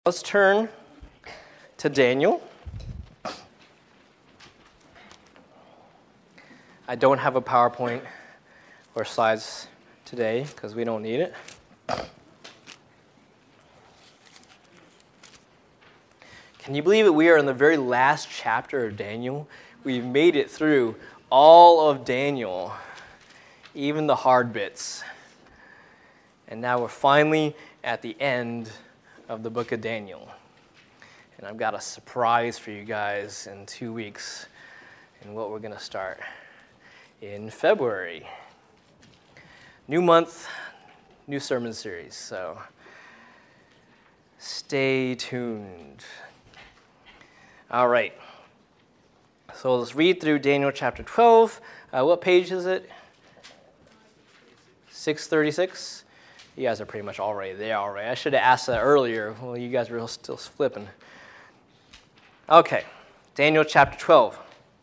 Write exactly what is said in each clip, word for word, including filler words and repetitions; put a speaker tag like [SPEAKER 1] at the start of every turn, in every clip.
[SPEAKER 1] Let's turn to Daniel. I don't have a PowerPoint or slides today because we don't need it. Can you believe it? We are in the very last chapter of Daniel. We've made it through all of Daniel, even the hard bits. And now we're finally at the end of the book of Daniel. And I've got a surprise for you guys in two weeks and what we're going to start in February. New month, new sermon series, so stay tuned. All right. So let's read through Daniel chapter twelve. Uh, what page is it? six thirty-six? You guys are pretty much already there already. I should have asked that earlier. Well, you guys were still flipping. Okay, Daniel chapter twelve.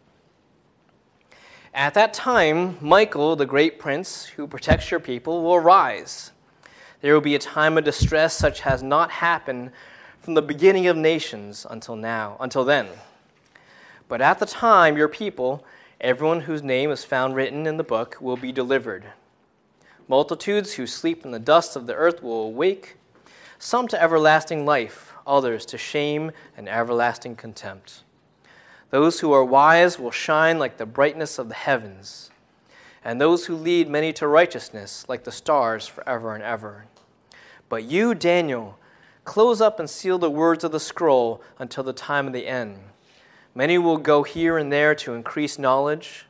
[SPEAKER 1] At that time, Michael, the great prince who protects your people, will rise. There will be a time of distress such as has not happened from the beginning of nations until now, until then. But at the time, your people, everyone whose name is found written in the book, will be delivered. Multitudes who sleep in the dust of the earth will awake, some to everlasting life, others to shame and everlasting contempt. Those who are wise will shine like the brightness of the heavens, and those who lead many to righteousness like the stars forever and ever. But you, Daniel, close up and seal the words of the scroll until the time of the end. Many will go here and there to increase knowledge.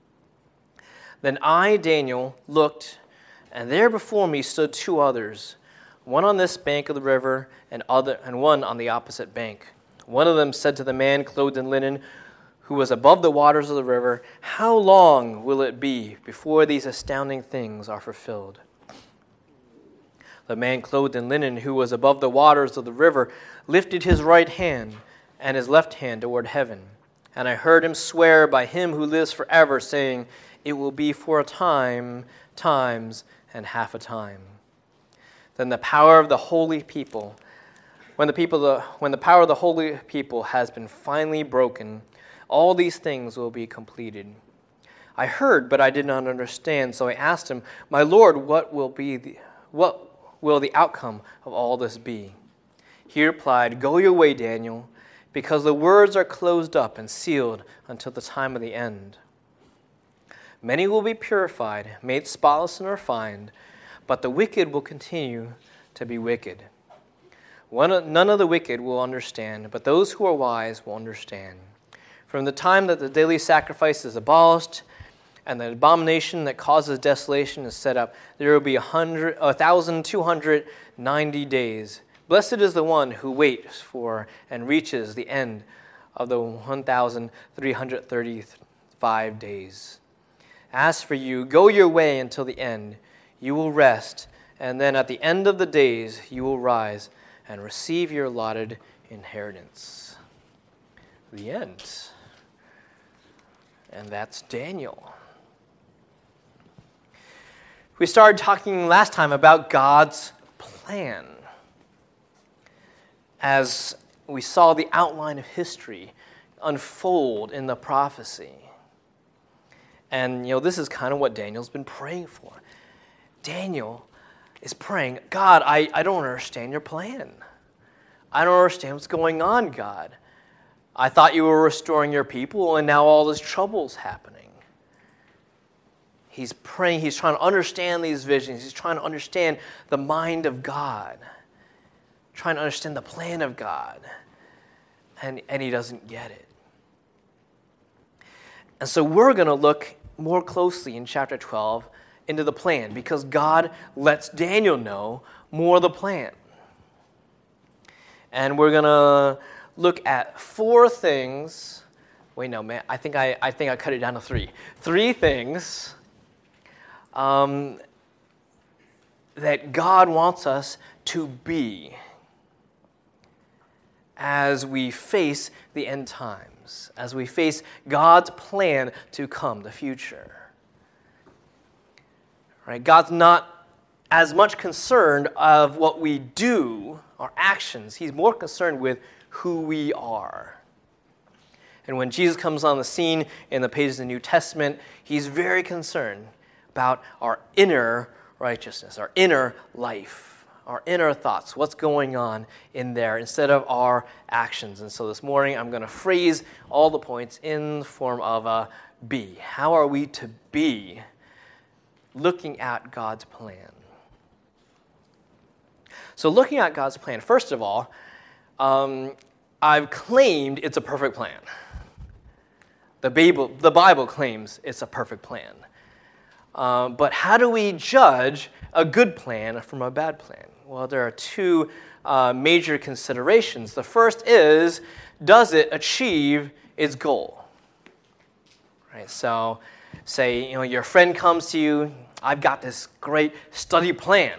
[SPEAKER 1] Then I, Daniel, looked, and there before me stood two others, one on this bank of the river and other and one on the opposite bank. One of them said to the man clothed in linen, who was above the waters of the river, "How long will it be before these astounding things are fulfilled?" The man clothed in linen, who was above the waters of the river, lifted his right hand and his left hand toward heaven. And I heard him swear by him who lives forever, saying, "It will be for a time, times, and half a time." Then the power of the holy people, when the people, the, when the power of the holy people has been finally broken, all these things will be completed. I heard, but I did not understand. So I asked him, "My Lord, what will be the, what will the outcome of all this be?" He replied, "Go your way, Daniel, because the words are closed up and sealed until the time of the end. Many will be purified, made spotless and refined, but the wicked will continue to be wicked. One, none of the wicked will understand, but those who are wise will understand. From the time that the daily sacrifice is abolished and the abomination that causes desolation is set up, there will be a hundred, a thousand two hundred ninety days. Blessed is the one who waits for and reaches the end of the one thousand three hundred thirty-five days. As for you, go your way until the end. You will rest, and then at the end of the days you will rise and receive your allotted inheritance." The end. And that's Daniel. We started talking last time about God's plan. As we saw the outline of history unfold in the prophecy. And, you know, this is kind of what Daniel's been praying for. Daniel is praying, "God, I, I don't understand your plan. I don't understand what's going on, God. I thought you were restoring your people, and now all this trouble's happening." He's praying, he's trying to understand these visions. He's trying to understand the mind of God. Trying to understand the plan of God. And, and he doesn't get it. And so we're going to look more closely in chapter twelve into the plan, because God lets Daniel know more of the plan. And we're going to look at four things. Wait, no, man, I think I, I think I cut it down to three. Three things um, that God wants us to be as we face the end times, as we face God's plan to come, the future. Right? God's not as much concerned of what we do, our actions. He's more concerned with who we are. And when Jesus comes on the scene in the pages of the New Testament, he's very concerned about our inner righteousness, our inner life, our inner thoughts, what's going on in there instead of our actions. And so this morning I'm going to phrase all the points in the form of a be. How are we to be looking at God's plan? So looking at God's plan, first of all, um, I've claimed it's a perfect plan. The Bible, the Bible claims it's a perfect plan. Um, but how do we judge a good plan from a bad plan? Well, there are two uh, major considerations. The first is, does it achieve its goal? Right. So, say you know your friend comes to you, I've got this great study plan.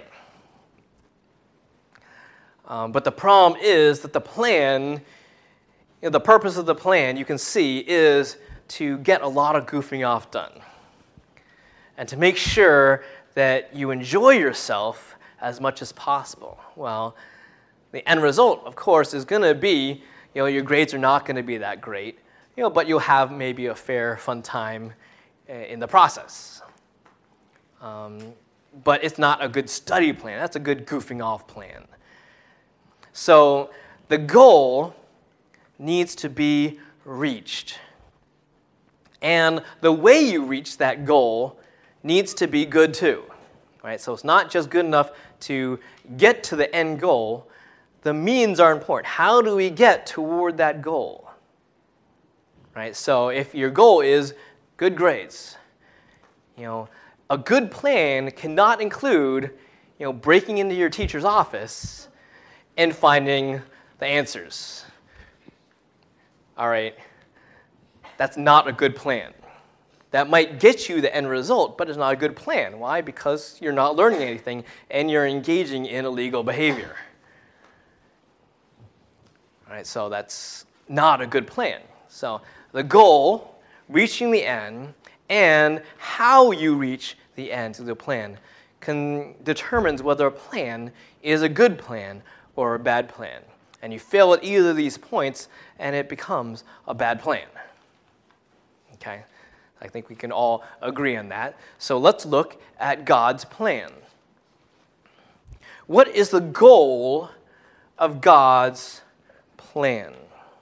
[SPEAKER 1] Um, but the problem is that the plan, you know, the purpose of the plan, you can see, is to get a lot of goofing off done. And to make sure that you enjoy yourself as much as possible. Well, the end result, of course, is going to be, you know, your grades are not going to be that great, you know, but you'll have maybe a fair, fun time in the process. Um, but it's not a good study plan. That's a good goofing off plan. So the goal needs to be reached. And the way you reach that goal needs to be good too. Right? So it's not just good enough to get to the end goal. The means are important. How do we get toward that goal? Right? So if your goal is good grades, you know, a good plan cannot include, you know, breaking into your teacher's office and finding the answers. All right, that's not a good plan. That might get you the end result, but it's not a good plan. Why? Because you're not learning anything and you're engaging in illegal behavior. All right, so that's not a good plan. So the goal, reaching the end, and how you reach the end to the plan can determines whether a plan is a good plan or a bad plan. And you fail at either of these points, and it becomes a bad plan. Okay? I think we can all agree on that. So let's look at God's plan. What is the goal of God's plan?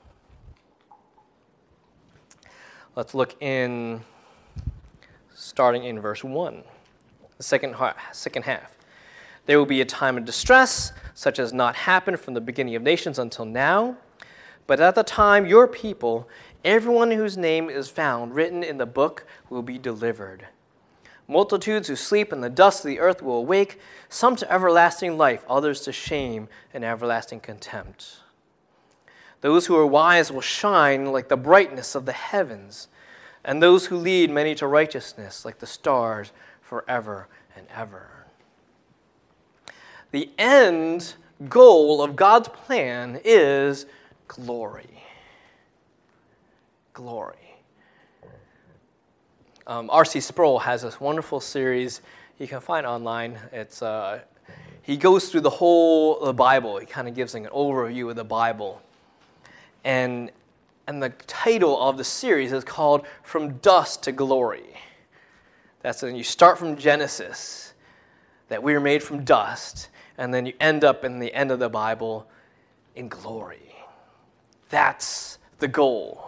[SPEAKER 1] Let's look in, starting in verse one, the second, second half. There will be a time of distress, such as not happened from the beginning of nations until now. But at the time, your people, everyone whose name is found written in the book, will be delivered. Multitudes who sleep in the dust of the earth will awake, some to everlasting life, others to shame and everlasting contempt. Those who are wise will shine like the brightness of the heavens, and those who lead many to righteousness like the stars forever and ever. The end goal of God's plan is glory. Glory. Um, R C Sproul has this wonderful series you can find online. It's uh, he goes through the whole the Bible. He kind of gives like an overview of the Bible. And, and the title of the series is called From Dust to Glory. That's when you start from Genesis, that we were made from dust, and then you end up in the end of the Bible in glory. That's the goal.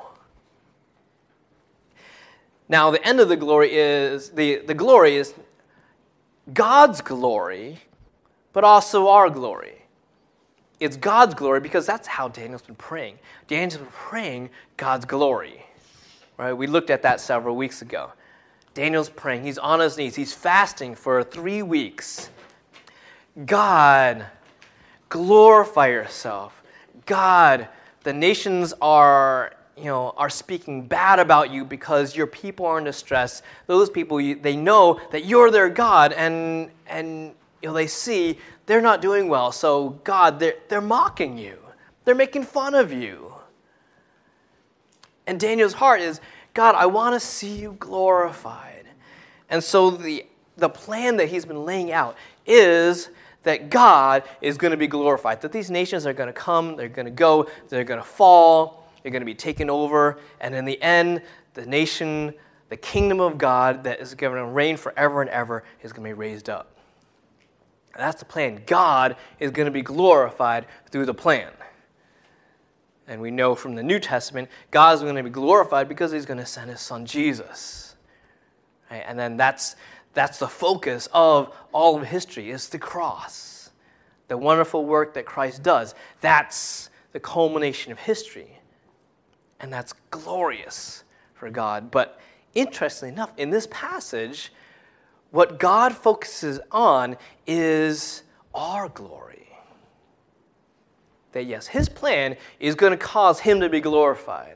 [SPEAKER 1] Now, the end of the glory is, the, the glory is God's glory, but also our glory. It's God's glory because that's how Daniel's been praying. Daniel's been praying God's glory. Right? We looked at that several weeks ago. Daniel's praying. He's on his knees. He's fasting for three weeks. God, glorify yourself. God, the nations are, you know, are speaking bad about you because your people are in distress. Those people, they know that you're their God, and and you know they see they're not doing well. So God, they're they're mocking you. They're making fun of you. And Daniel's heart is, God, I want to see you glorified. And so the the plan that he's been laying out is that God is going to be glorified, that these nations are going to come, they're going to go, they're going to fall, they're going to be taken over, and in the end, the nation, the kingdom of God that is going to reign forever and ever is going to be raised up. And that's the plan. God is going to be glorified through the plan. And we know from the New Testament, God is going to be glorified because he's going to send his son Jesus. Right? And then that's that's the focus of all of history, is the cross. The wonderful work that Christ does. That's the culmination of history. And that's glorious for God. But interestingly enough, in this passage, what God focuses on is our glory. That yes, his plan is going to cause him to be glorified.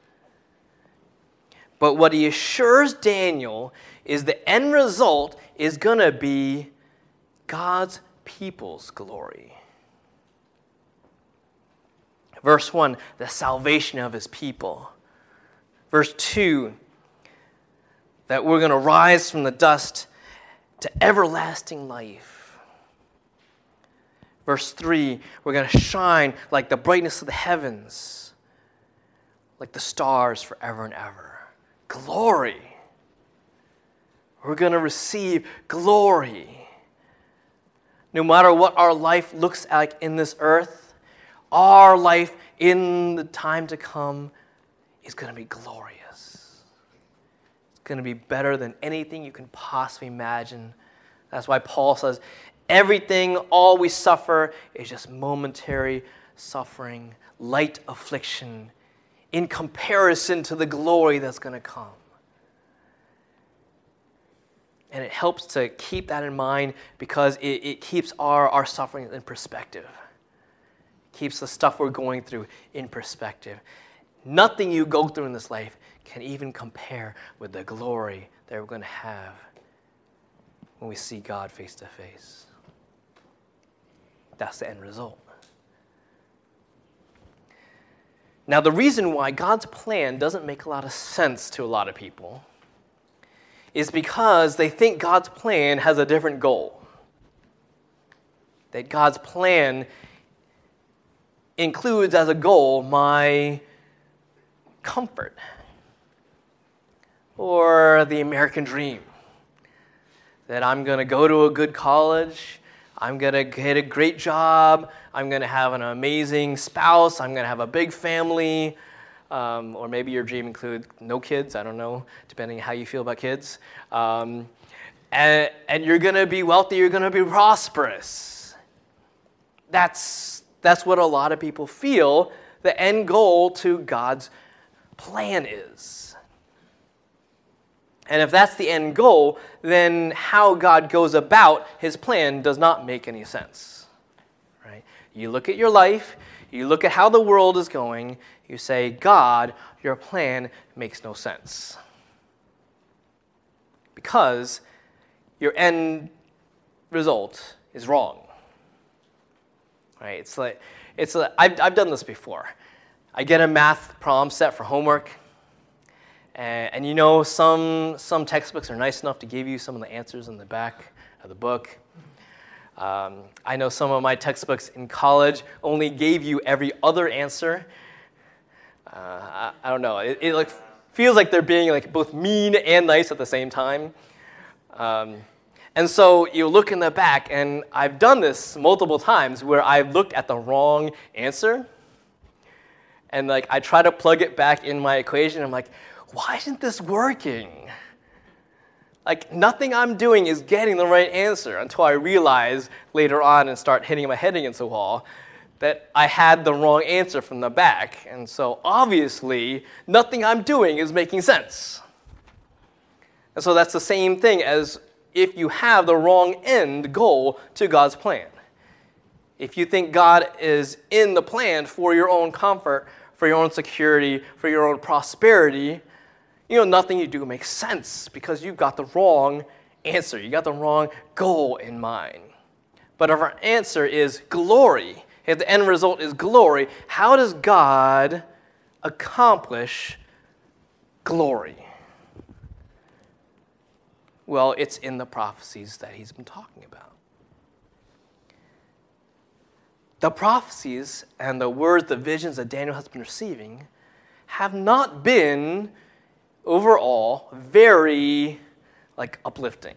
[SPEAKER 1] But what he assures Daniel is the end result is going to be God's people's glory. Verse one, the salvation of his people. Verse two, that we're going to rise from the dust to everlasting life. Verse three, we're going to shine like the brightness of the heavens, like the stars forever and ever. Glory. We're going to receive glory. No matter what our life looks like in this earth, our life in the time to come is going to be glorious. It's going to be better than anything you can possibly imagine. That's why Paul says, everything, all we suffer is just momentary suffering, light affliction, in comparison to the glory that's going to come. And it helps to keep that in mind because it, it keeps our, our suffering in perspective. It keeps the stuff we're going through in perspective. Nothing you go through in this life can even compare with the glory that we're going to have when we see God face to face. That's the end result. Now, the reason why God's plan doesn't make a lot of sense to a lot of people is because they think God's plan has a different goal. That God's plan includes as a goal my comfort or the American dream. That I'm going to go to a good college, I'm going to get a great job, I'm going to have an amazing spouse, I'm going to have a big family, um, or maybe your dream includes no kids, I don't know, depending on how you feel about kids. Um, and, and you're going to be wealthy, you're going to be prosperous. That's, that's what a lot of people feel the end goal to God's plan is. And if that's the end goal, then how God goes about his plan does not make any sense. Right? You look at your life, you look at how the world is going, you say, God, your plan makes no sense. Because your end result is wrong. Right? It's like it's like, I've I've done this before. I get a math problem set for homework. And, and you know, some some textbooks are nice enough to give you some of the answers in the back of the book. Um, I know some of my textbooks in college only gave you every other answer. Uh, I, I don't know. It, it like feels like they're being like both mean and nice at the same time. Um, and so you look in the back, and I've done this multiple times where I've looked at the wrong answer, and like I try to plug it back in my equation. I'm like, why isn't this working? Like, nothing I'm doing is getting the right answer until I realize later on and start hitting my head against the wall that I had the wrong answer from the back. And so, obviously, nothing I'm doing is making sense. And so that's the same thing as if you have the wrong end goal to God's plan. If you think God is in the plan for your own comfort, for your own security, for your own prosperity, you know, nothing you do makes sense because you've got the wrong answer. You got the wrong goal in mind. But if our answer is glory, if the end result is glory, how does God accomplish glory? Well, it's in the prophecies that he's been talking about. the prophecies and the words, the visions that Daniel has been receiving have not been overall very like uplifting.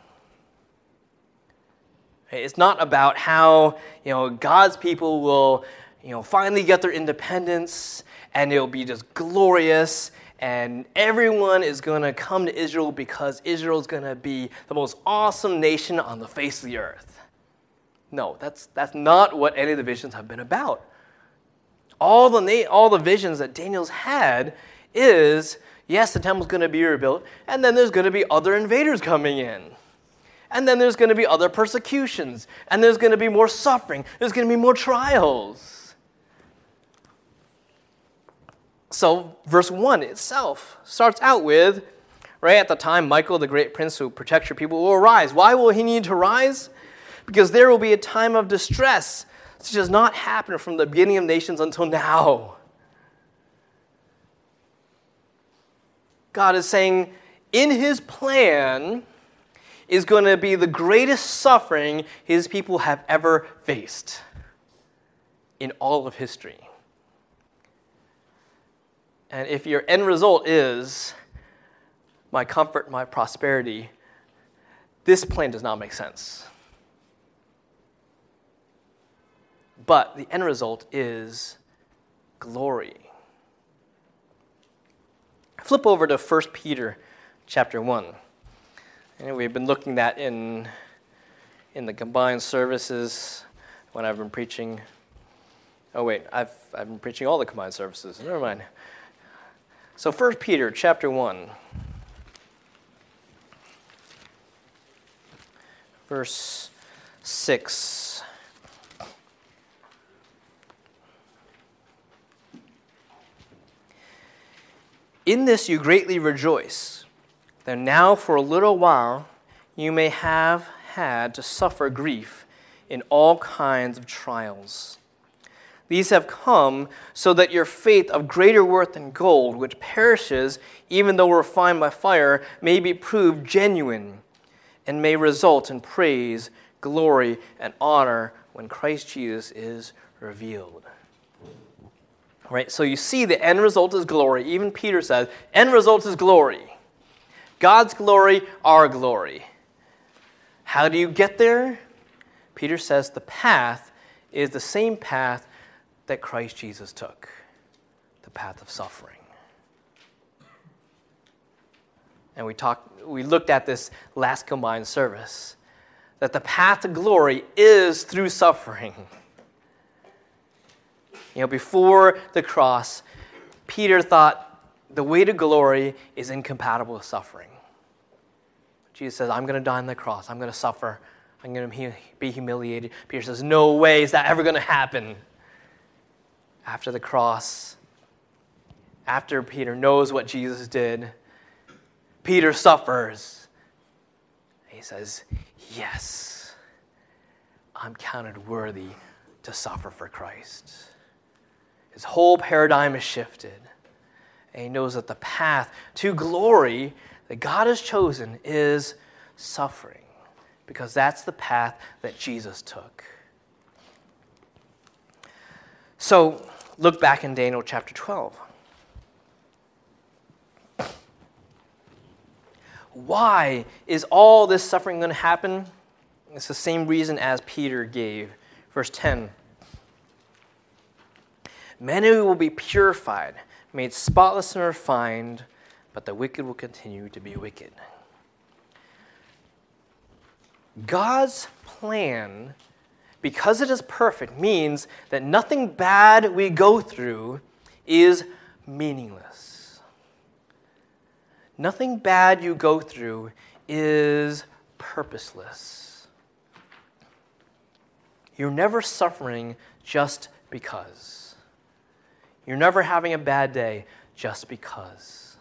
[SPEAKER 1] It's not about how, you know, God's people will, you know, finally get their independence and it'll be just glorious and everyone is going to come to Israel because Israel is going to be the most awesome nation on the face of the earth. No, that's that's not what any of the visions have been about. All the na- all the visions that Daniel's had is, yes, the temple's going to be rebuilt, and then there's going to be other invaders coming in. And then there's going to be other persecutions, and there's going to be more suffering, there's going to be more trials. So verse one itself starts out with, right at the time, Michael, the great prince who protects your people, will arise. Why will he need to rise? Because there will be a time of distress, which does not happen from the beginning of nations until now. God is saying, in his plan is going to be the greatest suffering his people have ever faced in all of history. And if your end result is my comfort, my prosperity, this plan does not make sense. But the end result is glory. Flip over to First Peter chapter one. And we've been looking at in, in the combined services when I've been preaching. Oh, wait, I've, I've been preaching all the combined services. Never mind. So First Peter chapter one. Verse six. In this you greatly rejoice, that now for a little while you may have had to suffer grief in all kinds of trials. These have come so that your faith of greater worth than gold, which perishes even though refined by fire, may be proved genuine and may result in praise, glory, and honor when Christ Jesus is revealed. Right? So you see the end result is glory. Even Peter says, end result is glory. God's glory, our glory. How do you get there? Peter says the path is the same path that Christ Jesus took, the path of suffering. And we talked, we looked at this last combined service, that the path to glory is through suffering. You know, before the cross, Peter thought the way to glory is incompatible with suffering. Jesus says, I'm going to die on the cross. I'm going to suffer. I'm going to be humiliated. Peter says, no way is that ever going to happen. After the cross, after Peter knows what Jesus did, Peter suffers. He says, yes, I'm counted worthy to suffer for Christ. His whole paradigm is shifted. And he knows that the path to glory that God has chosen is suffering, because that's the path that Jesus took. So, look back in Daniel chapter twelve. Why is all this suffering going to happen? It's the same reason as Peter gave. Verse ten. Many will be purified, made spotless and refined, but the wicked will continue to be wicked. God's plan, because it is perfect, means that nothing bad we go through is meaningless. Nothing bad you go through is purposeless. You're never suffering just because. You're never having a bad day just because.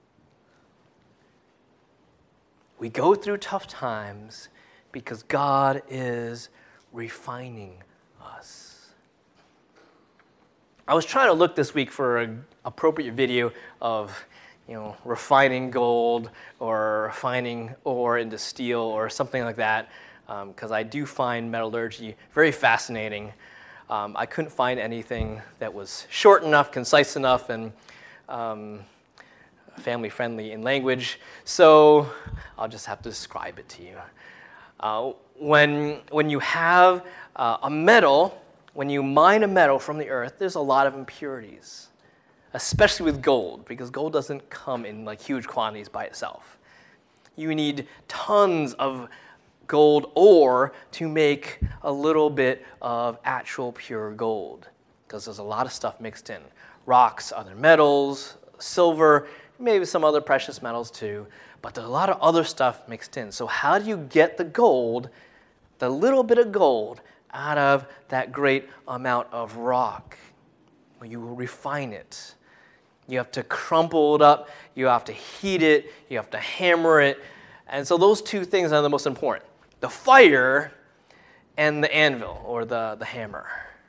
[SPEAKER 1] We go through tough times because God is refining us. I was trying to look this week for an appropriate video of, you know, refining gold or refining ore into steel or something like that, because um, I do find metallurgy very fascinating. um, I couldn't find anything that was short enough, concise enough, and um, family-friendly in language. So I'll just have to describe it to you. Uh, when, when you have uh, a metal, when you mine a metal from the earth, there's a lot of impurities, especially with gold, because gold doesn't come in like huge quantities by itself. You need tons of gold ore to make a little bit of actual pure gold, because there's a lot of stuff mixed in. Rocks, other metals, silver, maybe some other precious metals too, but there's a lot of other stuff mixed in. So how do you get the gold, the little bit of gold, out of that great amount of rock? Well, you will refine it. You have to crumple it up, you have to heat it, you have to hammer it. And so those two things are the most important. The fire and the anvil, or the, the hammer.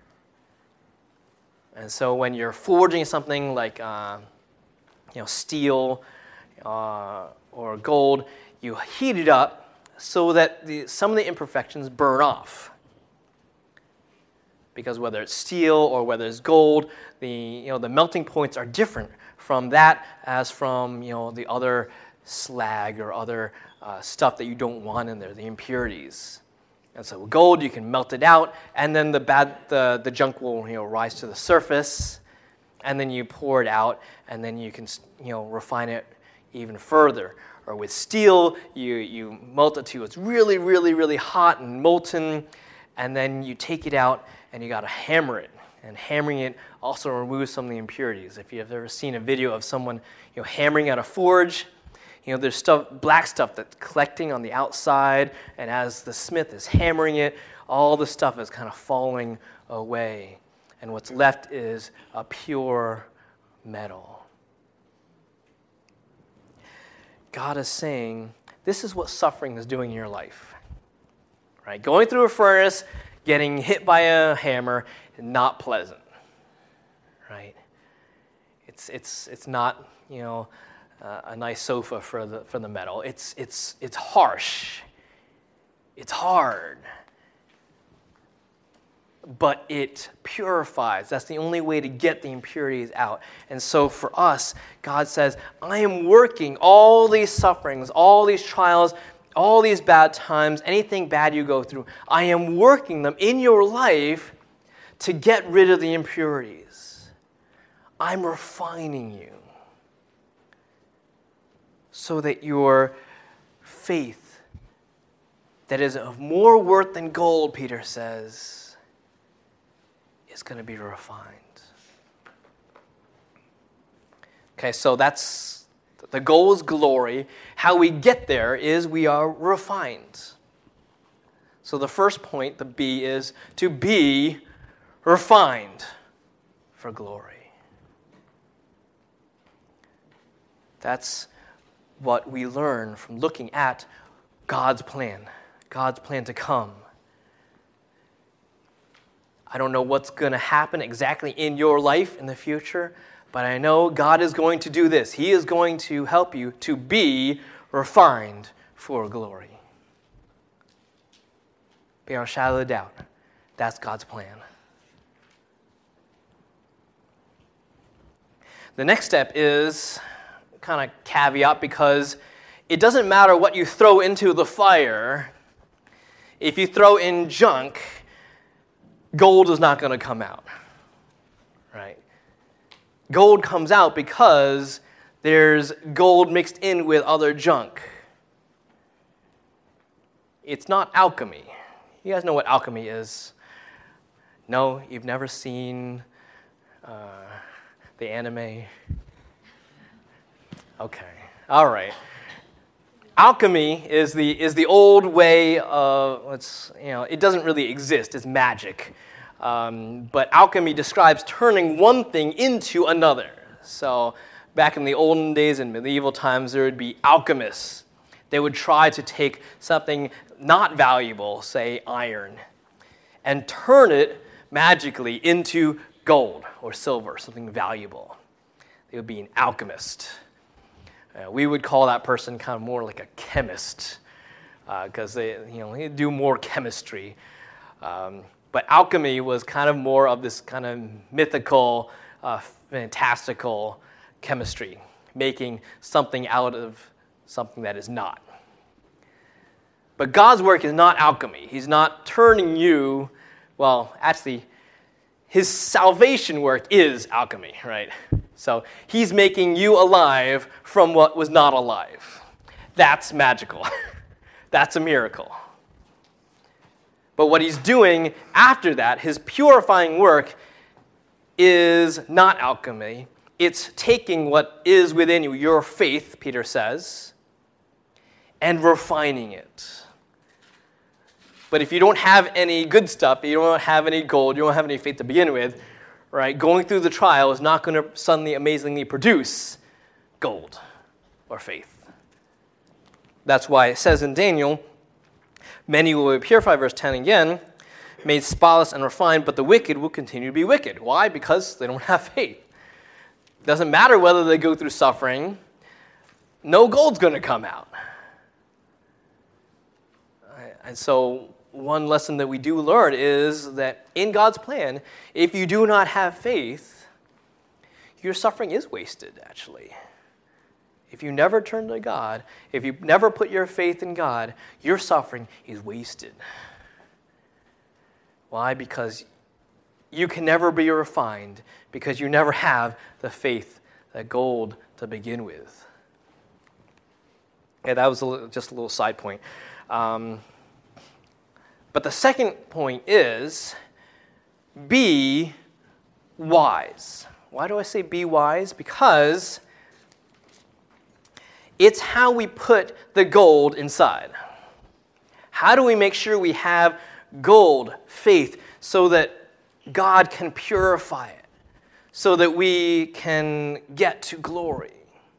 [SPEAKER 1] And so when you're forging something like uh, you know, steel uh, or gold, you heat it up so that the, some of the imperfections burn off. Because whether it's steel or whether it's gold, the you know the melting points are different from that as from you know the other slag or other uh, stuff that you don't want in there, the impurities. And so with gold, you can melt it out, and then the bad the, the junk will you know rise to the surface, and then you pour it out, and then you can you know refine it even further. Or with steel, you you melt it to it's really really really hot and molten, and then you take it out and you got to hammer it. And hammering it also removes some of the impurities. If you've ever seen a video of someone you know hammering at a forge, you know there's stuff black stuff that's collecting on the outside, and as the smith is hammering it, all the stuff is kind of falling away, and what's left is a pure metal. God is saying, this is what suffering is doing in your life. Right? Going through a furnace, getting hit by a hammer, not pleasant. Right? It's it's it's not, you know, uh, a nice sofa for the for the metal. It's it's it's harsh. It's hard. But it purifies. That's the only way to get the impurities out. And so for us, God says, I am working all these sufferings, all these trials, all these bad times, anything bad you go through, I am working them in your life to get rid of the impurities. I'm refining you so that your faith, that is of more worth than gold, Peter says, is going to be refined. Okay, so that's the goal is glory. How we get there is we are refined. So the first point, the B, is to be refined for glory. That's what we learn from looking at God's plan, God's plan to come. I don't know what's going to happen exactly in your life in the future, but I know God is going to do this. He is going to help you to be refined for glory. Beyond a shadow of a doubt, that's God's plan. The next step is kind of caveat, because it doesn't matter what you throw into the fire. If you throw in junk, gold is not going to come out, right? Gold comes out because there's gold mixed in with other junk. It's not alchemy. You guys know what alchemy is? No, you've never seen uh, the anime? Okay, all right. Alchemy is the is the old way of, it's, you know, it doesn't really exist. It's magic. Um, but alchemy describes turning one thing into another. So back in the olden days, in medieval times, there would be alchemists. They would try to take something not valuable, say iron, and turn it magically into gold or silver, something valuable. They would be an alchemist. Uh, we would call that person kind of more like a chemist, because uh, they, you know, they do more chemistry. Um, But alchemy was kind of more of this kind of mythical, uh, fantastical chemistry, making something out of something that is not. But God's work is not alchemy. He's not turning you, well, actually, his salvation work is alchemy, right? So he's making you alive from what was not alive. That's magical. That's a miracle. But what he's doing after that, his purifying work, is not alchemy. It's taking what is within you, your faith, Peter says, and refining it. But if you don't have any good stuff, you don't have any gold, you don't have any faith to begin with, right? Going through the trial is not going to suddenly amazingly produce gold or faith. That's why it says in Daniel, many will be purified, verse ten again, made spotless and refined, but the wicked will continue to be wicked. Why? Because they don't have faith. It doesn't matter whether they go through suffering, no gold's going to come out. And so one lesson that we do learn is that in God's plan, if you do not have faith, your suffering is wasted, actually. If you never turn to God, if you never put your faith in God, your suffering is wasted. Why? Because you can never be refined, because you never have the faith, that gold to begin with. Yeah, that was a little, just a little side point. Um, But the second point is, be wise. Why do I say be wise? Because it's how we put the gold inside. How do we make sure we have gold, faith, so that God can purify it, so that we can get to glory?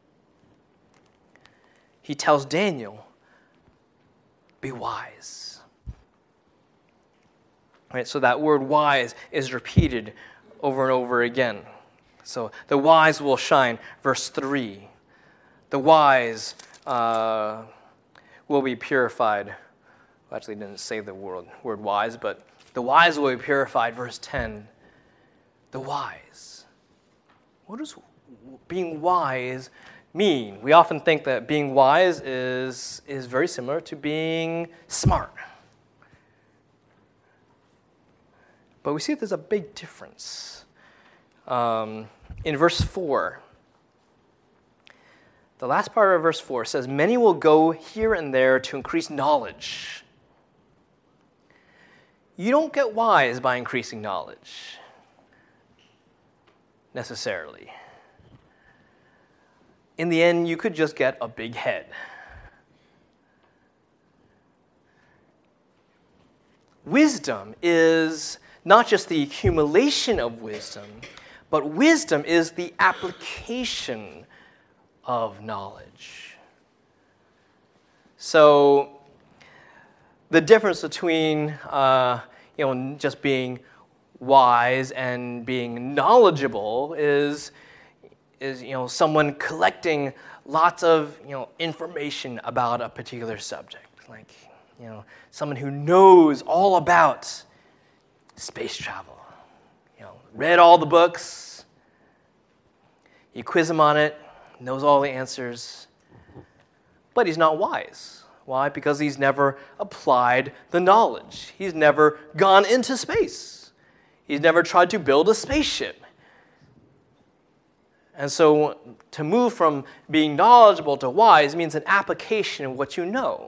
[SPEAKER 1] He tells Daniel, be wise. Right, so that word wise is repeated over and over again. So the wise will shine, verse three. The wise uh, will be purified. Well, actually, it didn't say the word, word wise, but the wise will be purified, verse ten. The wise. What does being wise mean? We often think that being wise is, is very similar to being smart. But we see that there's a big difference. Um, in verse four, the last part of verse four says, many will go here and there to increase knowledge. You don't get wise by increasing knowledge, necessarily. In the end, you could just get a big head. Wisdom is not just the accumulation of wisdom, but wisdom is the application of knowledge. So the difference between uh, you know, just being wise and being knowledgeable is, is you know, someone collecting lots of you know, information about a particular subject. Like you know, someone who knows all about space travel, you know, read all the books, you quiz him on it, knows all the answers, but he's not wise. Why? Because he's never applied the knowledge. He's never gone into space. He's never tried to build a spaceship. And so to move from being knowledgeable to wise means an application of what you know.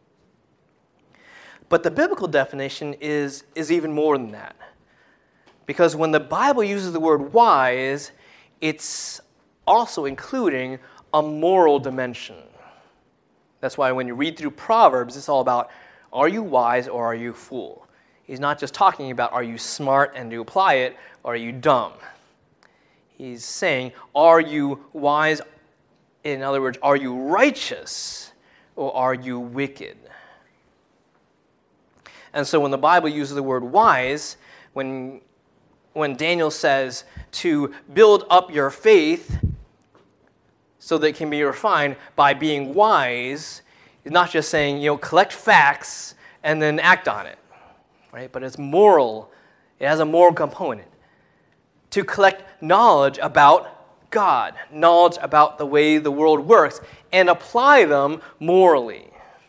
[SPEAKER 1] But the biblical definition is, is even more than that. Because when the Bible uses the word wise, it's also including a moral dimension. That's why when you read through Proverbs, it's all about, are you wise or are you a fool? He's not just talking about, are you smart and do you apply it, or are you dumb? He's saying, are you wise? In other words, are you righteous or are you wicked? And so when the Bible uses the word wise, when, when Daniel says to build up your faith so that it can be refined by being wise, it's not just saying, you know, collect facts and then act on it, right? But it's moral It has a moral component. To collect knowledge about God, knowledge about the way the world works, and apply them morally.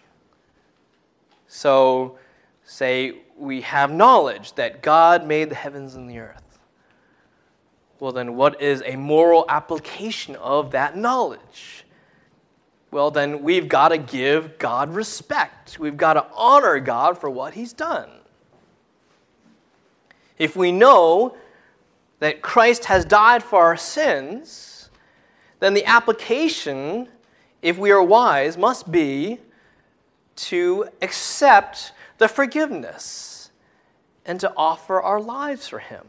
[SPEAKER 1] So, say we have knowledge that God made the heavens and the earth. Well, then what is a moral application of that knowledge? Well, then we've got to give God respect. We've got to honor God for what He's done. If we know that Christ has died for our sins, then the application, if we are wise, must be to accept the forgiveness and to offer our lives for Him.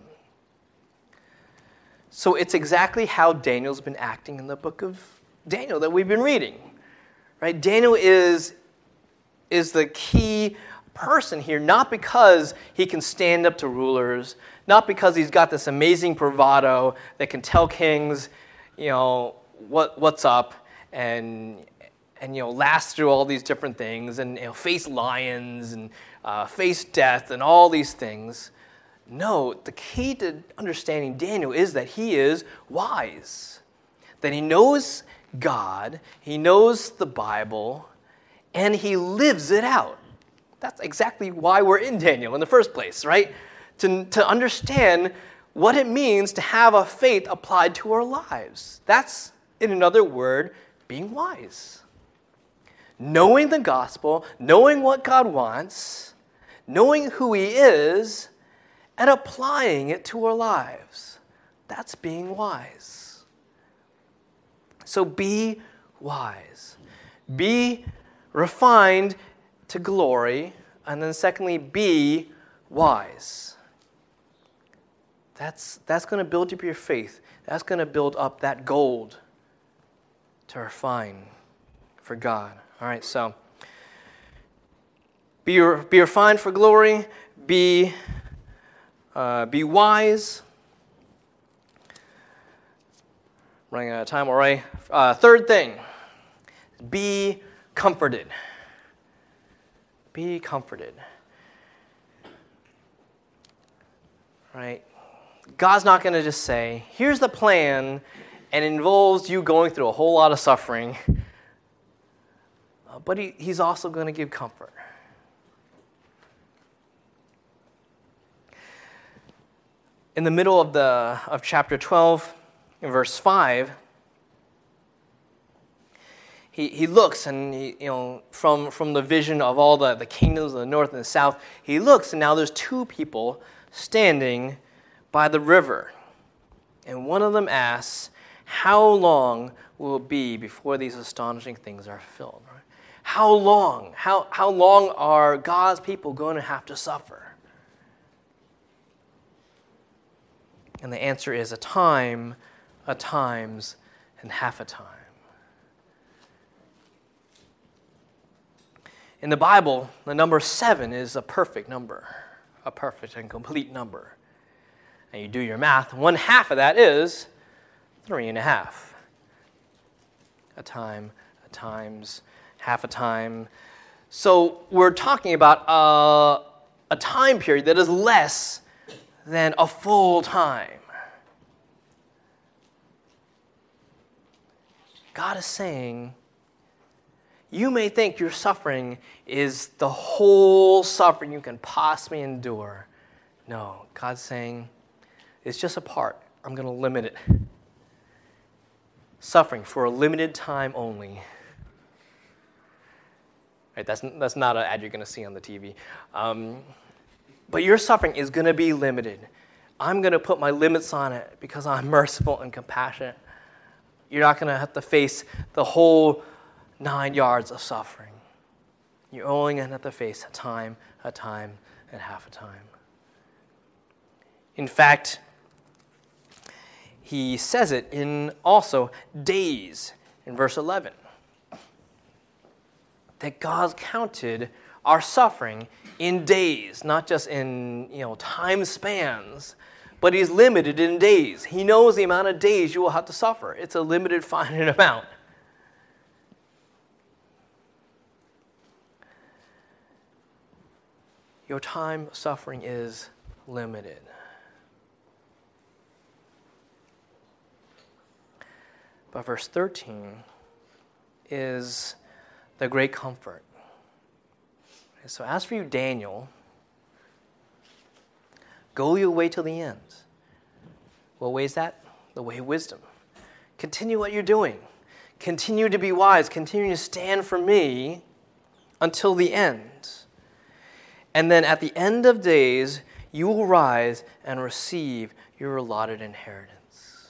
[SPEAKER 1] So it's exactly how Daniel's been acting in the book of Daniel that we've been reading. Right? Daniel is, is the key person here, not because he can stand up to rulers, not because he's got this amazing bravado that can tell kings, you know, what what's up, and and you know, last through all these different things, and you know, face lions and uh, face death and all these things. No, the key to understanding Daniel is that he is wise, that he knows God, he knows the Bible, and he lives it out. That's exactly why we're in Daniel in the first place, right? To, to understand what it means to have a faith applied to our lives. That's, in another word, being wise. Knowing the gospel, knowing what God wants, knowing who He is, and applying it to our lives. That's being wise. So be wise. Be refined to glory, and then secondly, be wise. That's, that's going to build up your faith. That's going to build up that gold to refine for God. All right, so be, be refined for glory, be, uh, be wise. Running out of time, all right. Uh, third thing, be comforted. Be comforted. Right? God's not going to just say, here's the plan, and it involves you going through a whole lot of suffering. Uh, but he, He's also going to give comfort. In the middle of the of chapter twelve, in verse five, He, he looks, and he, you know, from, from the vision of all the, the kingdoms of the north and the south, he looks, and now there's two people standing by the river. And one of them asks, how long will it be before these astonishing things are fulfilled? Right? How long? How, how long are God's people going to have to suffer? And the answer is a time, a times, and half a time. In the Bible, the number seven is a perfect number, a perfect and complete number. And you do your math, one half of that is three and a half. A time, a times, half a time. So we're talking about a, a time period that is less than a full time. God is saying, you may think your suffering is the whole suffering you can possibly endure. No, God's saying, it's just a part. I'm going to limit it. Suffering for a limited time only. Right, that's, that's not an ad you're going to see on the T V. Um, but your suffering is going to be limited. I'm going to put my limits on it because I'm merciful and compassionate. You're not going to have to face the whole nine yards of suffering. You're only going to have to face a time, a time, and half a time. In fact, he says it in also days in verse eleven. That God counted our suffering in days, not just in, you know, time spans, but He's limited in days. He knows the amount of days you will have to suffer. It's a limited, finite amount. Your time of suffering is limited. But verse thirteen is the great comfort. So as for you, Daniel, go your way to the end. What way is that? The way of wisdom. Continue what you're doing. Continue to be wise. Continue to stand for me until the end. And then at the end of days, you will rise and receive your allotted inheritance.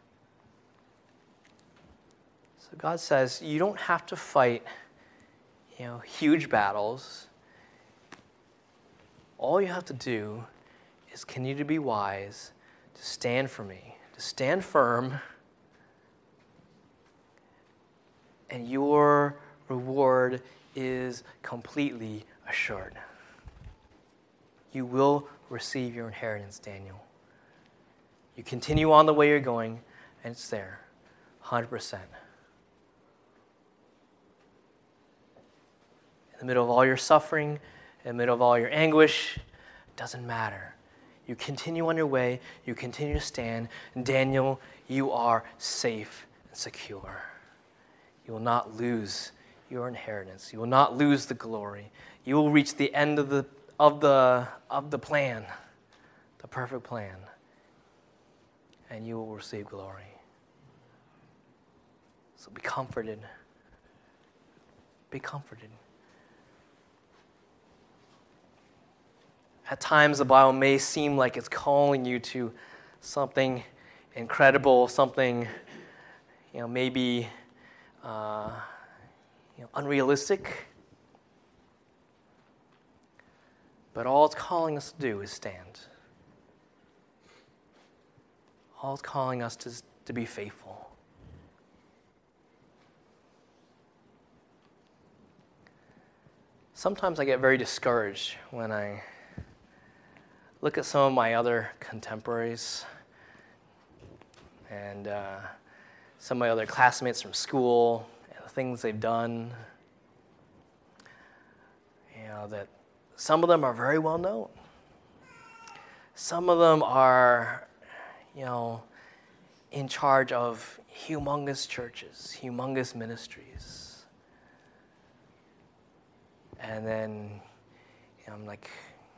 [SPEAKER 1] So God says you don't have to fight, you know, huge battles. All you have to do is continue to be wise, to stand for me, to stand firm, and your reward is completely assured. You will receive your inheritance, Daniel. You continue on the way you're going, and it's there, one hundred percent. In the middle of all your suffering, in the middle of all your anguish, doesn't matter. You continue on your way, you continue to stand, and Daniel, you are safe and secure. You will not lose your inheritance. You will not lose the glory. You will reach the end of the of the of the plan, the perfect plan, and you will receive glory. So be comforted. Be comforted. At times, the Bible may seem like it's calling you to something incredible, something, you know, maybe uh, you know, unrealistic. But all it's calling us to do is stand. All it's calling us to, to be faithful. Sometimes I get very discouraged when I look at some of my other contemporaries and uh, some of my other classmates from school and the things they've done. You know, that some of them are very well known. Some of them are, you know, in charge of humongous churches, humongous ministries. And then, you know, I'm like,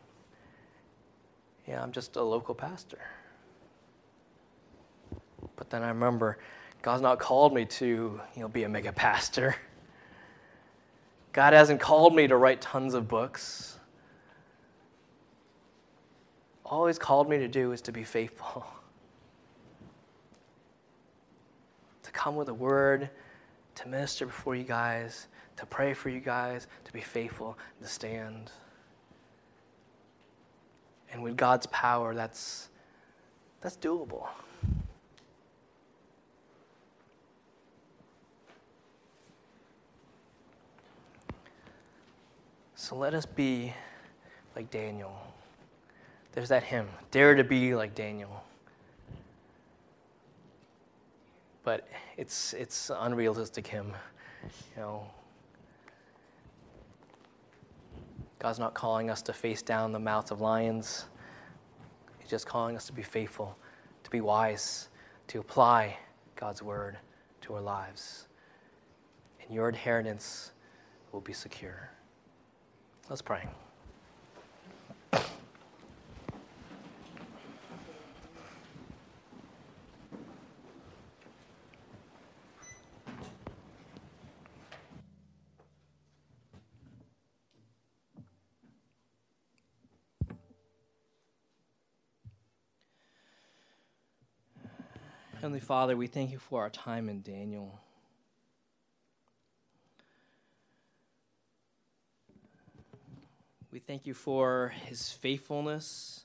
[SPEAKER 1] yeah, I'm just a local pastor. But then I remember, God's not called me to, you know, be a mega pastor. God hasn't called me to write tons of books. All He's called me to do is to be faithful. To come with a word, to minister before you guys, to pray for you guys, to be faithful, to stand. And with God's power, that's that's doable. So let us be like Daniel. There's that hymn, dare to be like Daniel. But it's it's an unrealistic hymn, you know. God's not calling us to face down the mouths of lions. He's just calling us to be faithful, to be wise, to apply God's word to our lives. And your inheritance will be secure. Let's pray. Heavenly Father, we thank you for our time in Daniel. We thank you for his faithfulness.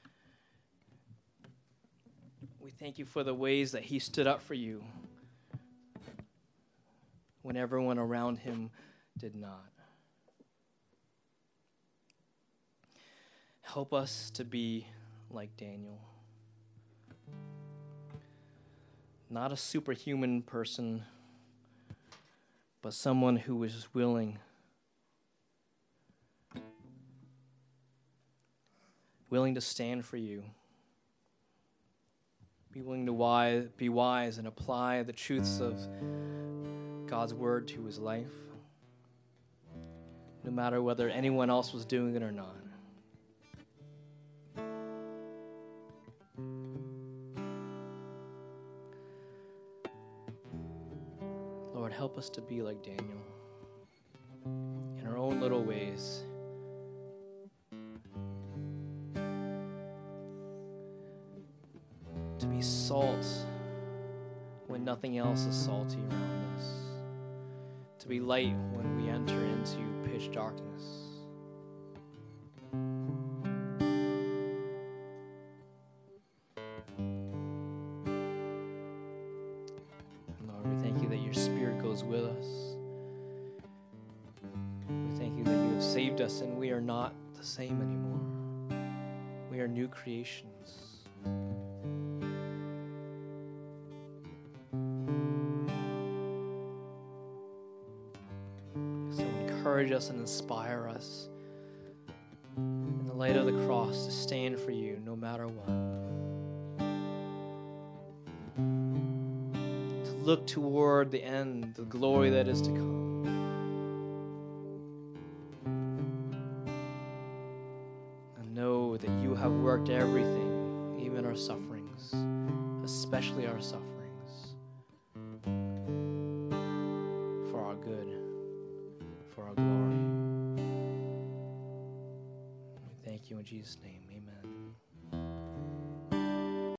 [SPEAKER 1] We thank you for the ways that he stood up for you when everyone around him did not. Help us to be like Daniel. Not a superhuman person, but someone who was willing willing to stand for you. Be willing to wise, be wise and apply the truths of God's word to his life, no matter whether anyone else was doing it or not. Lord, help us to be like Daniel in our own little ways. To be salt when nothing else is salty around us. To be light when we enter into pitch darkness. Lord, we thank you that your Spirit goes with us. We thank you that you have saved us and we are not the same anymore. We are new creations. Encourage us and inspire us in the light of the cross to stand for you no matter what. To look toward the end, the glory that is to come. And know that you have worked everything, even our sufferings, especially our sufferings, for our good. For our glory. We thank you in Jesus' name. Amen.